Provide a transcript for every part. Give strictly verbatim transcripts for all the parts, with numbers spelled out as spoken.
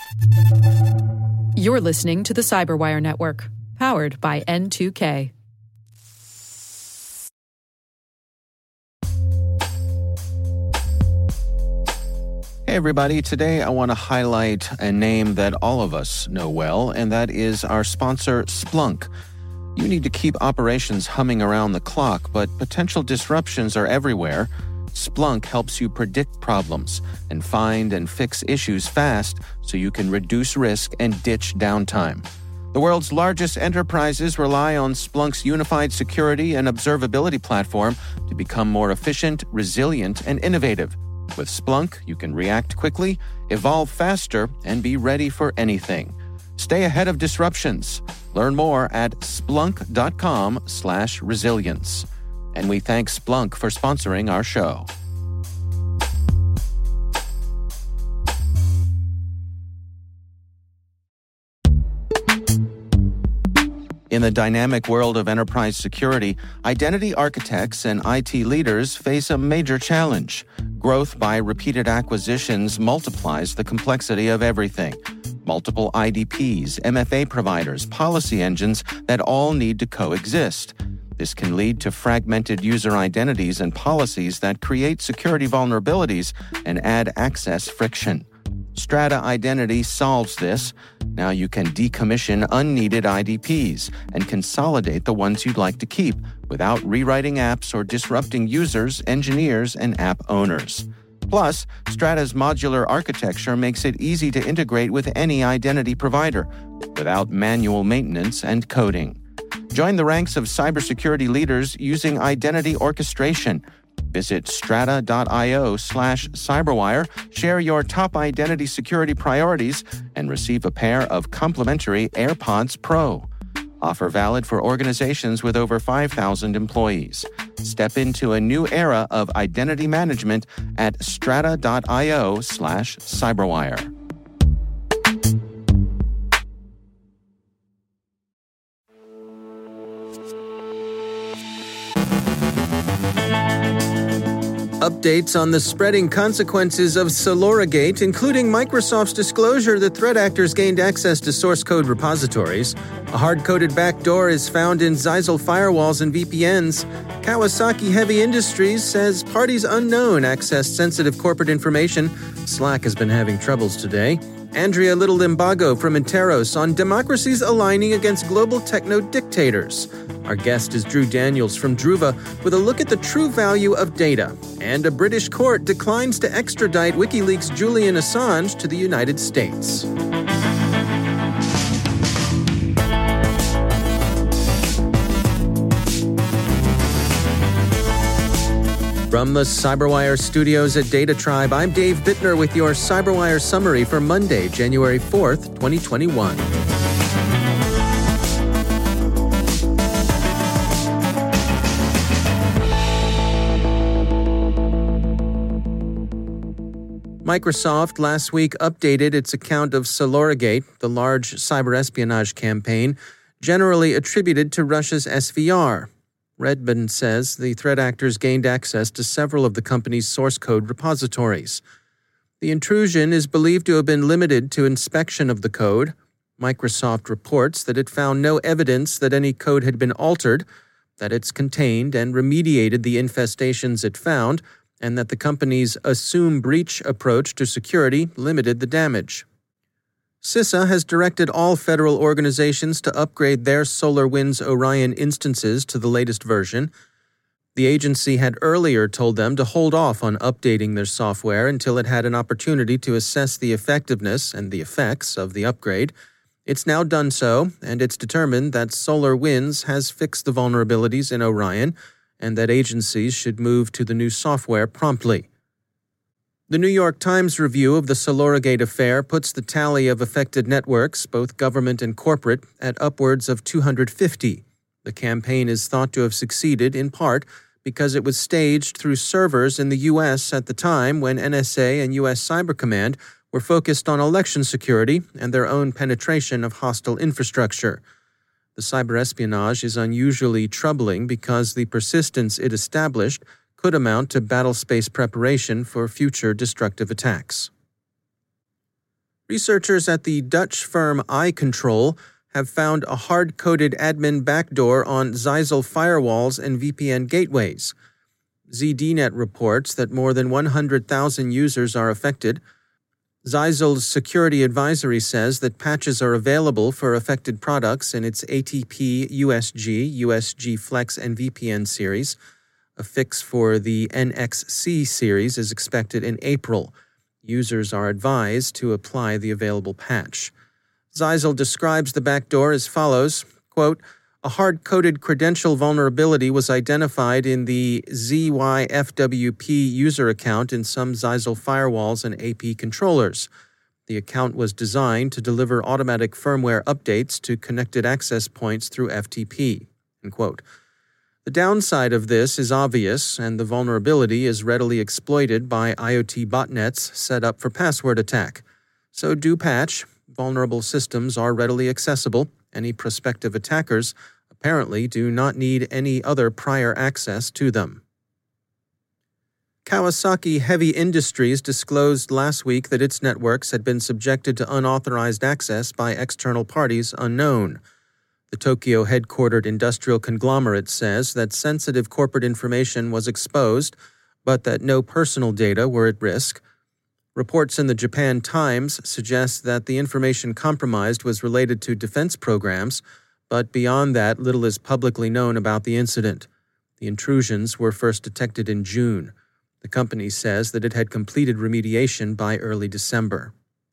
You're listening to the Cyberwire Network, powered by N two K. Hey everybody, today I want to highlight a name that all of us know well, and that is our sponsor, Splunk. You need to keep operations humming around the clock, but potential disruptions are everywhere. Splunk helps you predict problems and find and fix issues fast so you can reduce risk and ditch downtime. The world's largest enterprises rely on Splunk's unified security and observability platform to become more efficient, resilient, and innovative. With Splunk, you can react quickly, evolve faster, and be ready for anything. Stay ahead of disruptions. Learn more at splunk.com slash resilience. And we thank Splunk for sponsoring our show. In the dynamic world of enterprise security, identity architects and I T leaders face a major challenge. Growth by repeated acquisitions multiplies the complexity of everything. Multiple I D Ps, M F A providers, policy engines that all need to coexist. This can lead to fragmented user identities and policies that create security vulnerabilities and add access friction. Strata Identity solves this. Now you can decommission unneeded I D Ps and consolidate the ones you'd like to keep without rewriting apps or disrupting users, engineers, and app owners. Plus, Strata's modular architecture makes it easy to integrate with any identity provider without manual maintenance and coding. Join the ranks of cybersecurity leaders using identity orchestration. Visit strata.io slash cyberwire, share your top identity security priorities, and receive a pair of complimentary AirPods Pro. Offer valid for organizations with over five thousand employees. Step into a new era of identity management at strata.io slash cyberwire. Updates on the spreading consequences of Soloragate, including Microsoft's disclosure that threat actors gained access to source code repositories. A hard-coded backdoor is found in Zyxel firewalls and V P Ns. Kawasaki Heavy Industries says parties unknown accessed sensitive corporate information. Slack has been having troubles today. Andrea Little-Limbago from Interos on democracies aligning against global techno-dictators. Our guest is Drew Daniels from Druva with a look at the true value of data. And a British court declines to extradite WikiLeaks' Julian Assange to the United States. From the Cyberwire studios at Data Tribe, I'm Dave Bittner with your Cyberwire summary for Monday, January fourth, twenty twenty-one. Microsoft last week updated its account of Soloragate, the large cyber espionage campaign, generally attributed to Russia's S V R. Redmond says the threat actors gained access to several of the company's source code repositories. The intrusion is believed to have been limited to inspection of the code. Microsoft reports that it found no evidence that any code had been altered, that it's contained and remediated the infestations it found, and that the company's assume breach approach to security limited the damage. CISA has directed all federal organizations to upgrade their SolarWinds Orion instances to the latest version. The agency had earlier told them to hold off on updating their software until it had an opportunity to assess the effectiveness and the effects of the upgrade. It's now done so, and it's determined that SolarWinds has fixed the vulnerabilities in Orion, and that agencies should move to the new software promptly. The New York Times review of the Soloragate affair puts the tally of affected networks, both government and corporate, at upwards of two hundred fifty. The campaign is thought to have succeeded in part because it was staged through servers in the U S at the time when N S A and U S Cyber Command were focused on election security and their own penetration of hostile infrastructure. The cyber espionage is unusually troubling because the persistence it established could amount to battle space preparation for future destructive attacks. Researchers at the Dutch firm iControl have found a hard-coded admin backdoor on Zyxel firewalls and V P N gateways. Z D Net reports that more than one hundred thousand users are affected. Zyxel's security advisory says that patches are available for affected products in its A T P U S G, U S G Flex, and V P N series. A fix for the N X C series is expected in April. Users are advised to apply the available patch. Zyxel describes the backdoor as follows, quote, "A hard-coded credential vulnerability was identified in the Z Y F W P user account in some Zyxel firewalls and A P controllers. The account was designed to deliver automatic firmware updates to connected access points through F T P." End quote. The downside of this is obvious, and the vulnerability is readily exploited by IoT botnets set up for password attack. So do patch. Vulnerable systems are readily accessible. Any prospective attackers apparently do not need any other prior access to them. Kawasaki Heavy Industries disclosed last week that its networks had been subjected to unauthorized access by external parties unknown. The Tokyo-headquartered industrial conglomerate says that sensitive corporate information was exposed, but that no personal data were at risk. Reports in the Japan Times suggest that the information compromised was related to defense programs, but beyond that, little is publicly known about the incident. The intrusions were first detected in June. The company says that it had completed remediation by early December.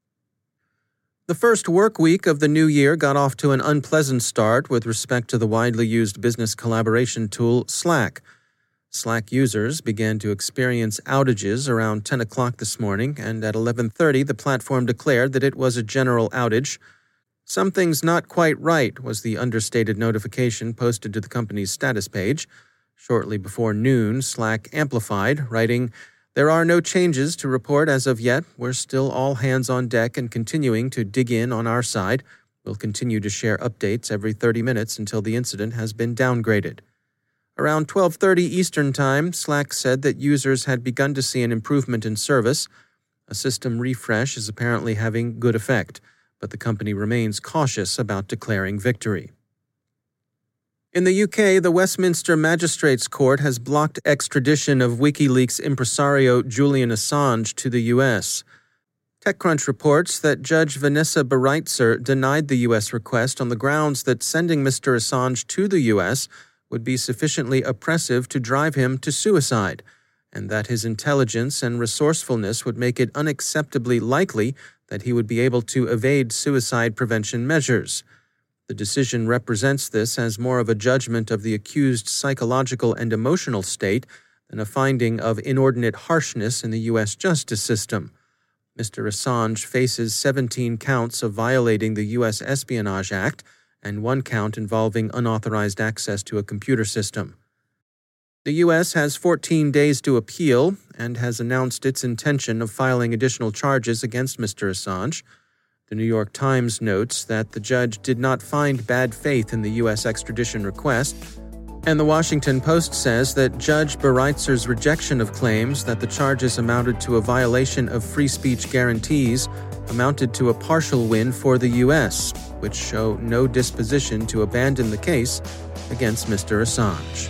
The first work week of the new year got off to an unpleasant start with respect to the widely used business collaboration tool Slack. Slack users began to experience outages around ten o'clock this morning, and at eleven thirty the platform declared that it was a general outage. "Something's not quite right," was the understated notification posted to the company's status page. Shortly before noon, Slack amplified, writing, "There are no changes to report as of yet. We're still all hands on deck and continuing to dig in on our side. We'll continue to share updates every thirty minutes until the incident has been downgraded." Around twelve thirty Eastern Time, Slack said that users had begun to see an improvement in service. A system refresh is apparently having good effect, but the company remains cautious about declaring victory. In the U K, the Westminster Magistrates Court has blocked extradition of WikiLeaks impresario Julian Assange to the U S. TechCrunch reports that Judge Vanessa Bereitzer denied the U S request on the grounds that sending Mister Assange to the U S would be sufficiently oppressive to drive him to suicide, and that his intelligence and resourcefulness would make it unacceptably likely that he would be able to evade suicide prevention measures. The decision represents this as more of a judgment of the accused's psychological and emotional state than a finding of inordinate harshness in the U S justice system. Mister Assange faces seventeen counts of violating the U S Espionage Act and one count involving unauthorized access to a computer system. The U S has fourteen days to appeal and has announced its intention of filing additional charges against Mister Assange. The New York Times notes that the judge did not find bad faith in the U S extradition request, and the Washington Post says that Judge Bereitzer's rejection of claims that the charges amounted to a violation of free speech guarantees amounted to a partial win for the U S, which show no disposition to abandon the case against Mister Assange.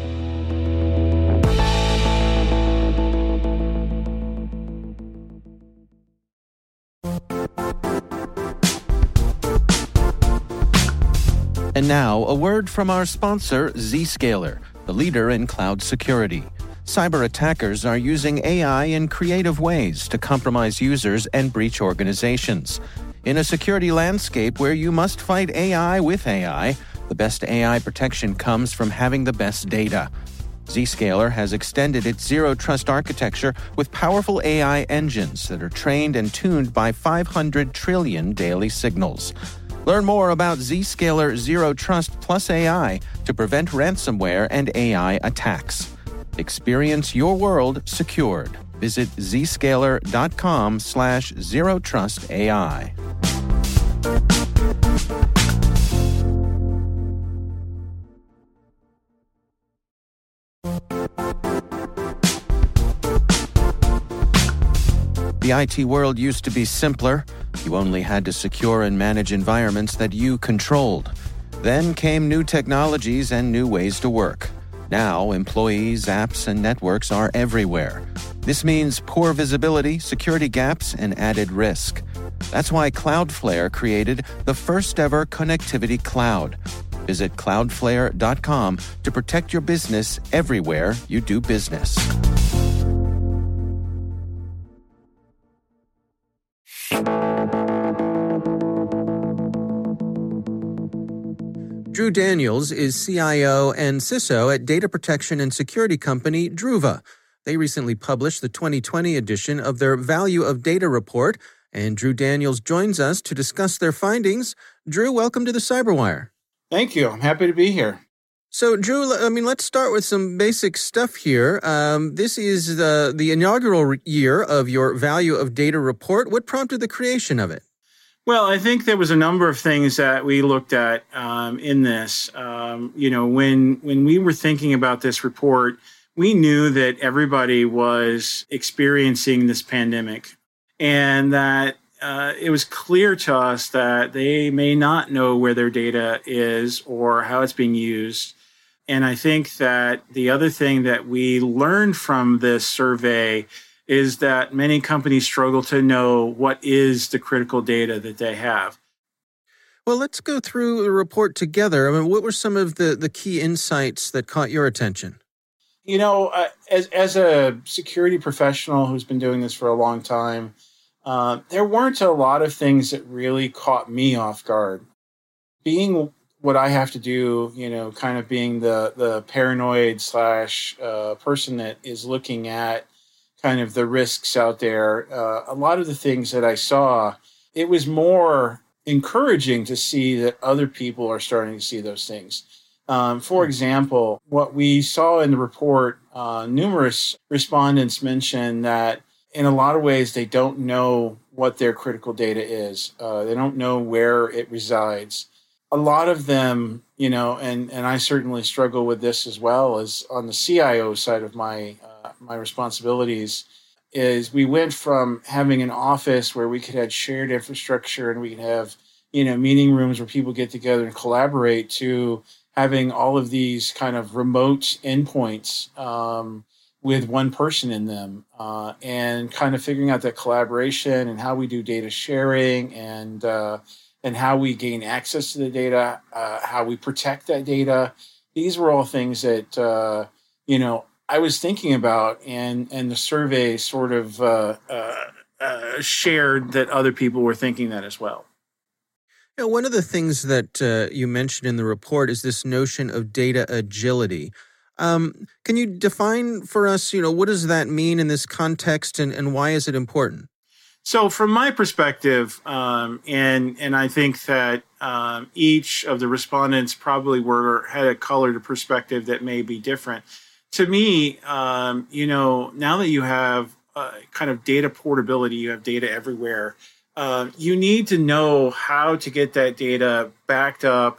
And now, a word from our sponsor, Zscaler, the leader in cloud security. Cyber attackers are using A I in creative ways to compromise users and breach organizations. In a security landscape where you must fight A I with A I, the best A I protection comes from having the best data. Zscaler has extended its zero-trust architecture with powerful A I engines that are trained and tuned by five hundred trillion daily signals. Learn more about Zscaler Zero Trust Plus A I to prevent ransomware and A I attacks. Experience your world secured. Visit zscaler.com slash zero trust AI. The I T world used to be simpler. You only had to secure and manage environments that you controlled. Then came new technologies and new ways to work. Now, employees, apps, and networks are everywhere. This means poor visibility, security gaps, and added risk. That's why Cloudflare created the first-ever connectivity cloud. Visit cloudflare dot com to protect your business everywhere you do business. Drew Daniels is C I O and C I S O at data protection and security company Druva. They recently published the twenty twenty edition of their Value of Data report, and Drew Daniels joins us to discuss their findings. Drew, welcome to the Cyberwire. Thank you. I'm happy to be here. So, Drew, I mean, let's start with some basic stuff here. Um, this is the, the inaugural year of your Value of Data report. What prompted the creation of it? Well, I think there was a number of things that we looked at um, in this. Um, you know, when when we were thinking about this report, we knew that everybody was experiencing this pandemic, and that uh, it was clear to us that they may not know where their data is or how it's being used. And I think that the other thing that we learned from this survey is that many companies struggle to know what is the critical data that they have. Well, let's go through the report together. I mean, what were some of the, the key insights that caught your attention? You know, uh, as, as a security professional who's been doing this for a long time, uh, there weren't a lot of things that really caught me off guard. Being what I have to do, you know, kind of being the, the paranoid slash uh, person that is looking at kind of the risks out there. Uh, a lot of the things that I saw, it was more encouraging to see that other people are starting to see those things. Um, for example, what we saw in the report, uh, numerous respondents mentioned that in a lot of ways, they don't know what their critical data is. Uh, they don't know where it resides. A lot of them, you know, and, and I certainly struggle with this as well as on the C I O side of my uh, my responsibilities, is we went from having an office where we could have shared infrastructure and we could have, you know, meeting rooms where people get together and collaborate to having all of these kind of remote endpoints um, with one person in them uh, and kind of figuring out that collaboration and how we do data sharing and uh, and how we gain access to the data, uh, how we protect that data. These were all things that, uh, you know, I was thinking about, and, and the survey sort of uh, uh, uh, shared that other people were thinking that as well. You know, one of the things that uh, you mentioned in the report is this notion of data agility. Um, can you define for us, you know, what does that mean in this context, and, and why is it important? So from my perspective, um, and and I think that um, each of the respondents probably were had a colored perspective that may be different. To me, um, you know, now that you have uh, kind of data portability, you have data everywhere, uh, you need to know how to get that data backed up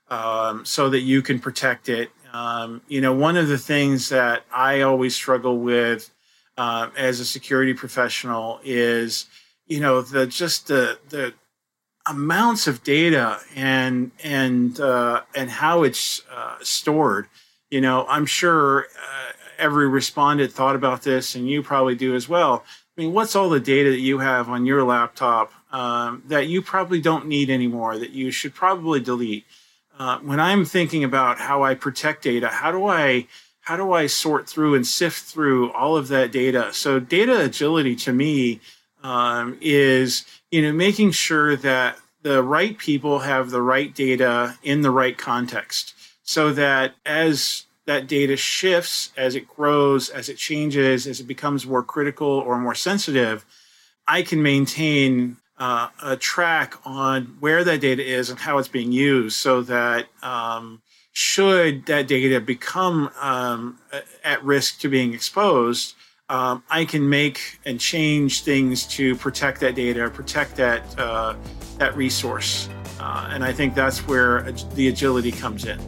um, so that you can protect it. Um, you know, one of the things that I always struggle with Uh, as a security professional is, you know, the just the the amounts of data and and uh, and how it's uh, stored. You know, I'm sure uh, every respondent thought about this, and you probably do as well. I mean, what's all the data that you have on your laptop um, that you probably don't need anymore, that you should probably delete? Uh, when I'm thinking about how I protect data, how do I How do I sort through and sift through all of that data? So data agility to me um, is, you know, making sure that the right people have the right data in the right context, so that as that data shifts, as it grows, as it changes, as it becomes more critical or more sensitive, I can maintain uh, a track on where that data is and how it's being used, so that um, should that data become um, at risk to being exposed, um, I can make and change things to protect that data, protect that uh, that resource. Uh, and I think that's where the agility comes in.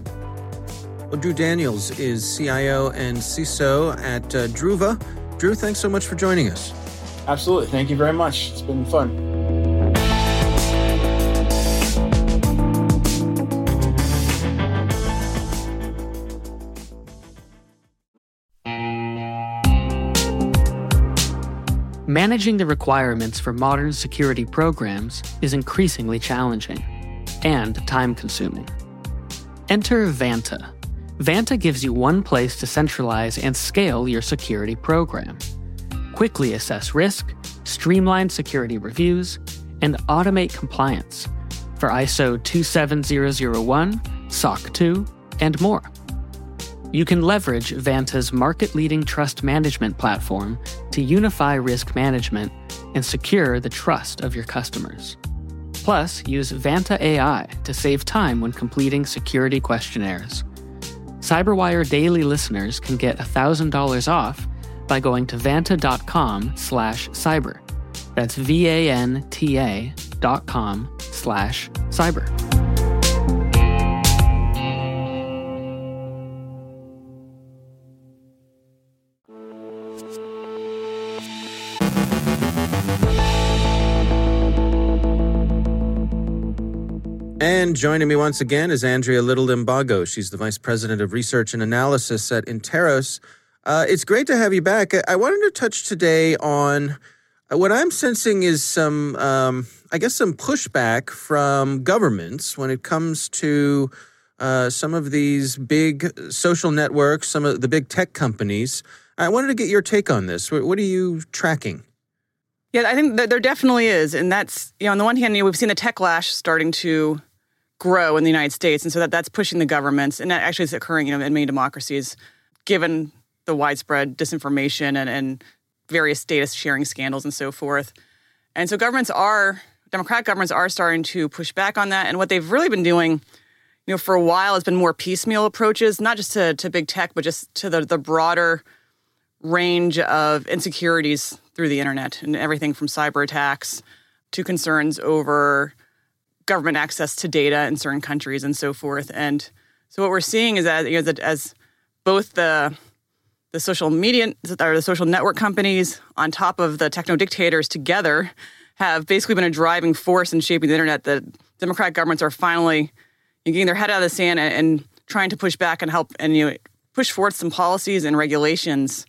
Well, Drew Daniels is C I O and C I S O at uh, Druva. Drew, thanks so much for joining us. Absolutely. Thank you very much. It's been fun. Managing the requirements for modern security programs is increasingly challenging and time-consuming. Enter Vanta. Vanta gives you one place to centralize and scale your security program. Quickly assess risk, streamline security reviews, and automate compliance for I S O two seven zero zero one, S O C two, and more. You can leverage Vanta's market-leading trust management platform to unify risk management and secure the trust of your customers. Plus, use Vanta A I to save time when completing security questionnaires. CyberWire Daily listeners can get one thousand dollars off by going to vanta.com slash cyber. That's V-A-N-T-A dot com slash cyber. And joining me once again is Andrea Little-Imbago. She's the Vice President of Research and Analysis at Interos. Uh, it's great to have you back. I wanted to touch today on what I'm sensing is some, um, I guess, some pushback from governments when it comes to uh, some of these big social networks, some of the big tech companies. I wanted to get your take on this. What are you tracking? Yeah, I think that there definitely is. And that's, you know, on the one hand, you know, we've seen the techlash starting to grow in the United States. And so that, that's pushing the governments. And that actually is occurring, you know, in many democracies, given the widespread disinformation and, and various data sharing scandals and so forth. And so governments are, democratic governments are starting to push back on that. And what they've really been doing, you know, for a while has been more piecemeal approaches, not just to, to big tech, but just to the, the broader range of insecurities through the internet and everything from cyber attacks to concerns over government access to data in certain countries and so forth. And so what we're seeing is that, you know, that as both the the social media or the social network companies on top of the techno dictators together have basically been a driving force in shaping the internet, that democratic governments are finally getting their head out of the sand and, and trying to push back and help and you know push forth some policies and regulations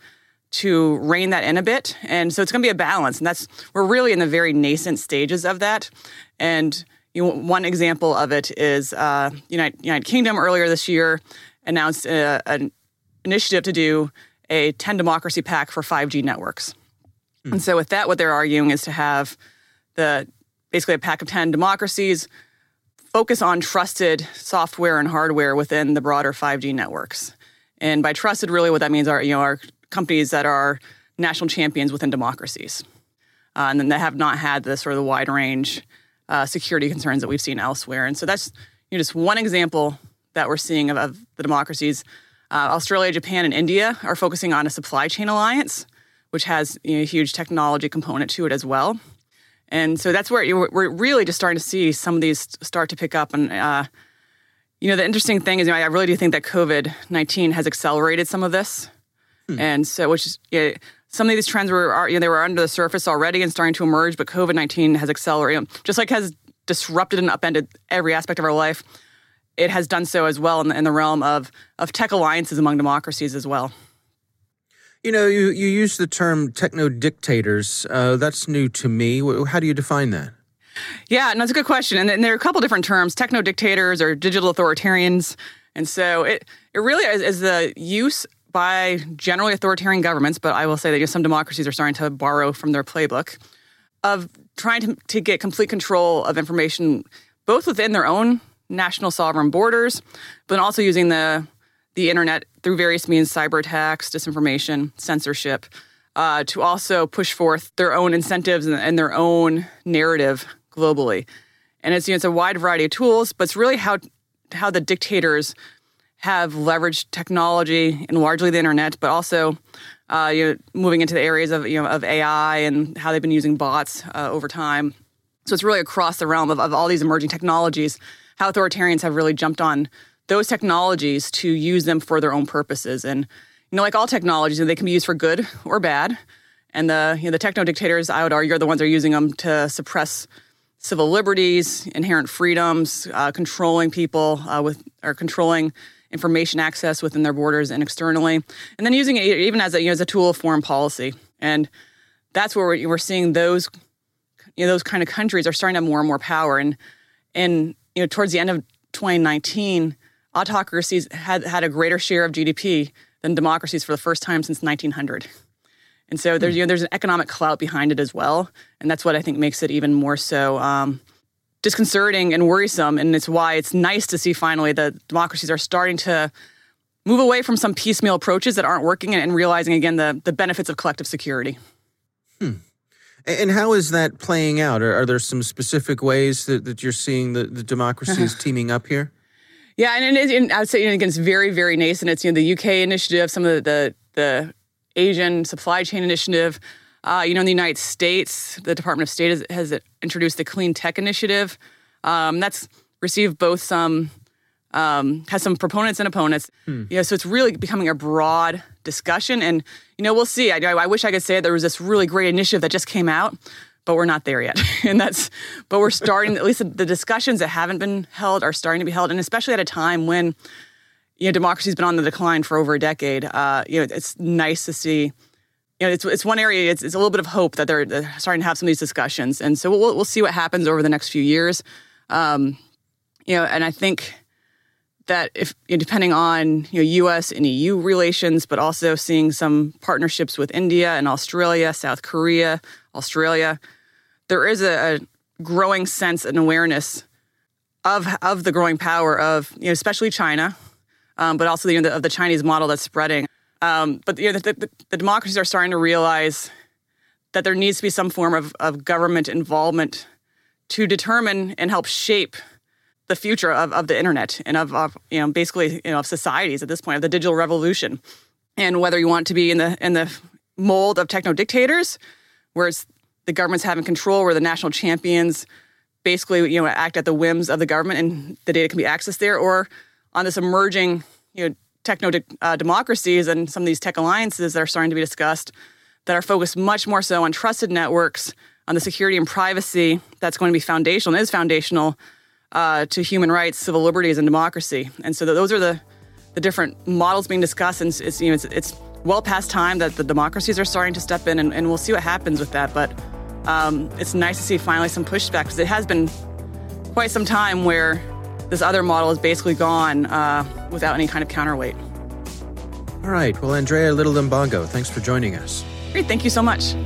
to rein that in a bit. And so it's going to be a balance. And that's, we're really in the very nascent stages of that. And you know, one example of it is uh, United, United Kingdom earlier this year announced a, an initiative to do a ten democracy pact for five G networks. Mm. And so with that, what they're arguing is to have the basically a pack of ten democracies focus on trusted software and hardware within the broader five G networks. And by trusted, really what that means are, you know, are companies that are national champions within democracies. Uh, and then that have not had the sort of the wide range uh, security concerns that we've seen elsewhere. And so that's you know, just one example that we're seeing of, of the democracies. Uh, Australia, Japan, and India are focusing on a supply chain alliance, which has you know, a huge technology component to it as well. And so that's where you're, we're really just starting to see some of these start to pick up. And, uh, you know, the interesting thing is, you know, I really do think that COVID nineteen has accelerated some of this. Hmm. And so, which is, you know, some of these trends were, are, you know, they were under the surface already and starting to emerge, but COVID nineteen has accelerated, just like has disrupted and upended every aspect of our life. It has done so as well in the, in the realm of, of tech alliances among democracies as well. You know, you, you use the term techno-dictators. Uh, that's new to me. How do you define that? Yeah, no, it's a good question. And, and there are a couple different terms, techno-dictators or digital authoritarians. And so it, it really is, is the use by generally authoritarian governments, but I will say that you know, some democracies are starting to borrow from their playbook, of trying to, to get complete control of information, both within their own national sovereign borders, but also using the the internet through various means, cyber attacks, disinformation, censorship, uh, to also push forth their own incentives and, and their own narrative globally. And it's, you know, it's a wide variety of tools, but it's really how how the dictators have leveraged technology and largely the internet, but also uh, you know, moving into the areas of you know of A I and how they've been using bots uh, over time. So it's really across the realm of, of all these emerging technologies, how authoritarians have really jumped on those technologies to use them for their own purposes. And, you know, like all technologies, they can be used for good or bad. And the you know the techno dictators, I would argue, are the ones that are using them to suppress civil liberties, inherent freedoms, uh, controlling people uh, with or controlling information access within their borders and externally, and then using it even as a you know, as a tool of foreign policy. And that's where we're, we're seeing those you know those kind of countries are starting to have more and more power. And and you know towards the end of twenty nineteen, autocracies had had a greater share of G D P than democracies for the first time since nineteen hundred. And so there's, you know, there's an economic clout behind it as well. And that's what I think makes it even more so um, disconcerting and worrisome. And it's why it's nice to see finally that democracies are starting to move away from some piecemeal approaches that aren't working and, and realizing, again, the, the benefits of collective security. Hmm. And how is that playing out? Are, are there some specific ways that, that you're seeing the, the democracies teaming up here? Yeah, and, it, and I would say, again, it's very, very nascent. It's, you know, the U K initiative, some of the the, the Asian supply chain initiative. Uh, you know, in the United States, the Department of State has, has introduced the Clean Tech Initiative. Um, that's received both some, um, has some proponents and opponents. Hmm. You know, so it's really becoming a broad discussion. And, you know, we'll see. I, I wish I could say there was this really great initiative that just came out, but we're not there yet. and that's, but we're starting, at least the, the discussions that haven't been held are starting to be held. And especially at a time when, you know, democracy's been on the decline for over a decade. Uh, you know, it's nice to see. You know, it's it's one area. It's, it's a little bit of hope that they're, they're starting to have some of these discussions, and so we'll we'll see what happens over the next few years. Um, you know, and I think that if you know, depending on you know U S and E U relations, but also seeing some partnerships with India and Australia, South Korea, Australia, there is a, a growing sense and awareness of of the growing power of you know especially China. Um, but also you know, the, of the Chinese model that's spreading. Um, but you know, the, the, the democracies are starting to realize that there needs to be some form of, of government involvement to determine and help shape the future of, of the internet and of, of you know basically you know of societies at this point, of the digital revolution. And whether you want to be in the in the mold of techno dictators, where it's the government's having control, where the national champions basically you know act at the whims of the government and the data can be accessed there, or on this emerging, you know, techno uh, democracies and some of these tech alliances that are starting to be discussed that are focused much more so on trusted networks, on the security and privacy that's going to be foundational and is foundational uh, to human rights, civil liberties, and democracy. And so those are the the different models being discussed. And it's you know it's, it's well past time that the democracies are starting to step in, and, and we'll see what happens with that. But um, it's nice to see finally some pushback, because it has been quite some time where this other model is basically gone uh, without any kind of counterweight. All right. Well, Andrea Little-Limbago, thanks for joining us. Great. Thank you so much.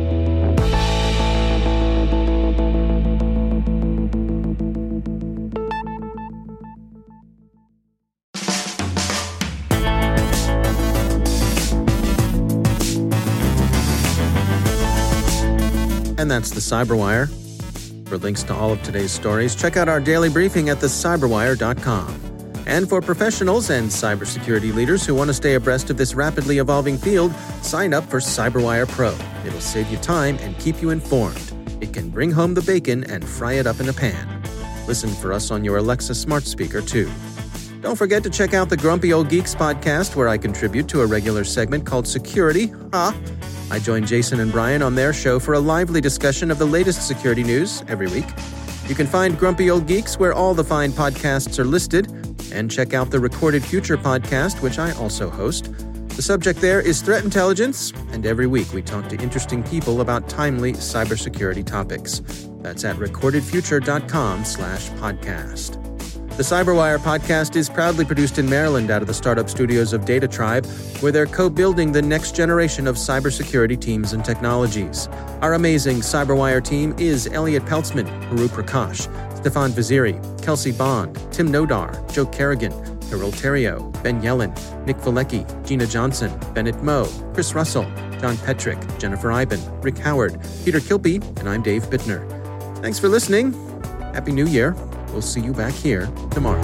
And that's the Cyberwire. For links to all of today's stories, check out our daily briefing at the cyberwire dot com. And for professionals and cybersecurity leaders who want to stay abreast of this rapidly evolving field, sign up for Cyberwire Pro. It'll save you time and keep you informed. It can bring home the bacon and fry it up in a pan. Listen for us on your Alexa smart speaker, too. Don't forget to check out the Grumpy Old Geeks podcast, where I contribute to a regular segment called Security. Huh? I join Jason and Brian on their show for a lively discussion of the latest security news every week. You can find Grumpy Old Geeks where all the fine podcasts are listed, and check out the Recorded Future podcast, which I also host. The subject there is threat intelligence, and every week we talk to interesting people about timely cybersecurity topics. That's at recorded future dot com slash podcast. The Cyberwire podcast is proudly produced in Maryland out of the startup studios of Data Tribe, where they're co-building the next generation of cybersecurity teams and technologies. Our amazing Cyberwire team is Elliot Peltzman, Haru Prakash, Stefan Vaziri, Kelsey Bond, Tim Nodar, Joe Kerrigan, Carol Terrio, Ben Yellen, Nick Valecki, Gina Johnson, Bennett Moe, Chris Russell, John Petrick, Jennifer Iben, Rick Howard, Peter Kilby, and I'm Dave Bittner. Thanks for listening. Happy New Year. We'll see you back here tomorrow.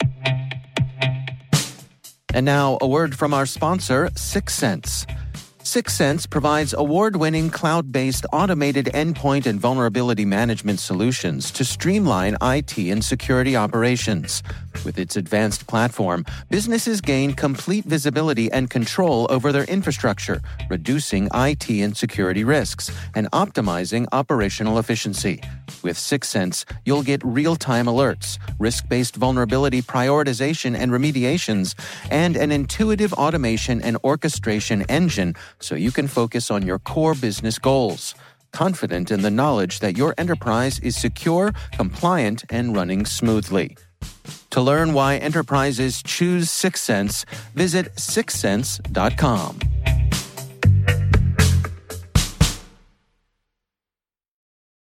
And now, a word from our sponsor, Six Sense. Sixth provides award-winning cloud-based automated endpoint and vulnerability management solutions to streamline I T and security operations. With its advanced platform, businesses gain complete visibility and control over their infrastructure, reducing I T and security risks and optimizing operational efficiency. With Sixth, you'll get real-time alerts, risk-based vulnerability prioritization and remediations, and an intuitive automation and orchestration engine so you can focus on your core business goals, confident in the knowledge that your enterprise is secure, compliant, and running smoothly. To learn why enterprises choose Sixth, visit sixth sense dot com.